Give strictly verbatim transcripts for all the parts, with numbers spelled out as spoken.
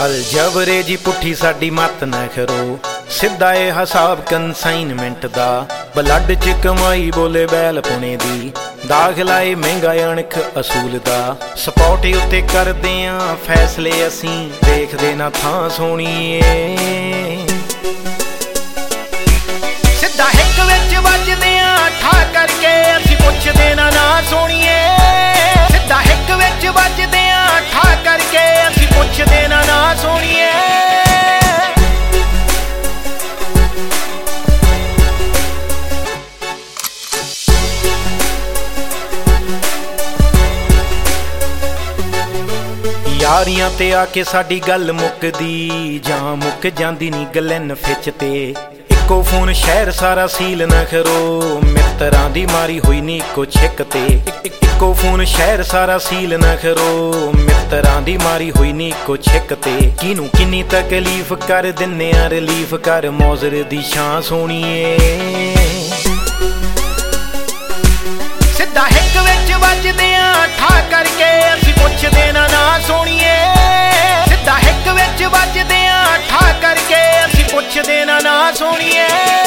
अलजबरे जी पुठी साडी मत न करो, सिद्धा ए हिसाब कंसाइनमेंट दा। ब्लड च कमाई बोले बैल पुणे दी, दाखला ए महंगा अणख असूल दा। सपोर्ट उत्ते करदे आ फैसले असीं, देखदे ना थां सोहणीए। सिद्धा हिक विच वजदे आ ठा करके, असीं पुछदे ना ना सोहणीए। सिद्धा हिक विच वजदे आ ठा करके, असीं पुछदे ना ना सोहणीए। यारियां ते आके साडी गल मुकदी, जां मुक जांदी नी गलन फिच ते। इक्को फोन शहर सारा सील न करो, मित्रां दी मारी हुई नी इक्को छिक ते। इक्को फोन शहर सारा सील न करो, मित्रां दी मारी हुई नी इक्को छिक ते। किनू किन्नी तकलीफ कर दिन्ने आ रिलीफ कर, मौजर दी शां सोहणीए। सिद्धा हिक विच वजदे आ ठा करके, असीं पुछदे ना ना सोहणीए। सिद्धा हिक विच वजदे आ ठा करके, असीं पुछदे ना ना सोहणीए।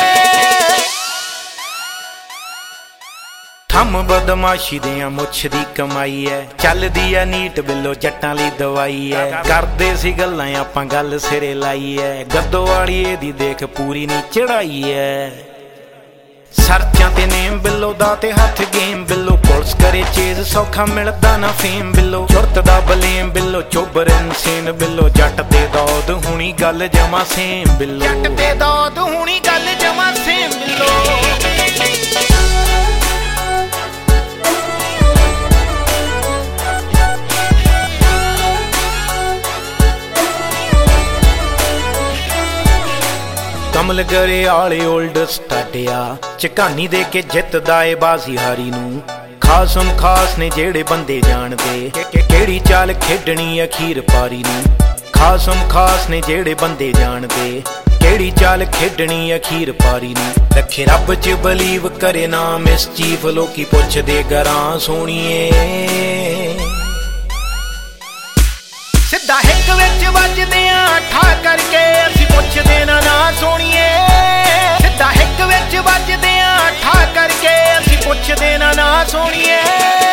थम बदमाशी दियां मुछ दी कमाई है, चलदी है नीट बिलो जट्टां लई दवाई है। करदे सी गल्लां आपां गल सिरे लाई है, गद्दो वाली दी देख पूरी नी चढ़ाई है। सर्चां ते नेम बिलो दा ते हथ गेम बिलो, पुलिस करे चेज सौखा मिलदा ना फेम बिलो। चुरत दा बलेम बिलो, चोबर इनसेन बिलो, जट ते दौद हुणी गल जमा सेम बिलो। जट ते दौद हुणी गल जमा सेम बिलो। कमल करे आले ओल्ड स्टाडिया, झकानी दे के जितदा ए बाजी हारी नू। खासम खास ने जेड़े बंदे जानदे, केड़ी चाल खेडनी अखीर पारी नू। खासम खास ने जेड़े बंदे जानदे, केड़ी चाल खेडनी अखीर पारी नू। रखे रब च बलीव करे ना मिसचीफ, लोकी पुछदे गरां सोहणीए। सिद्धा हिक विच वजदे आ ठा करके, असीं पुछदे ना ना सोहणीए। सिद्धा हिक विच वजदे आ ठा करके, असीं पुछदे ना ना सोहणीए।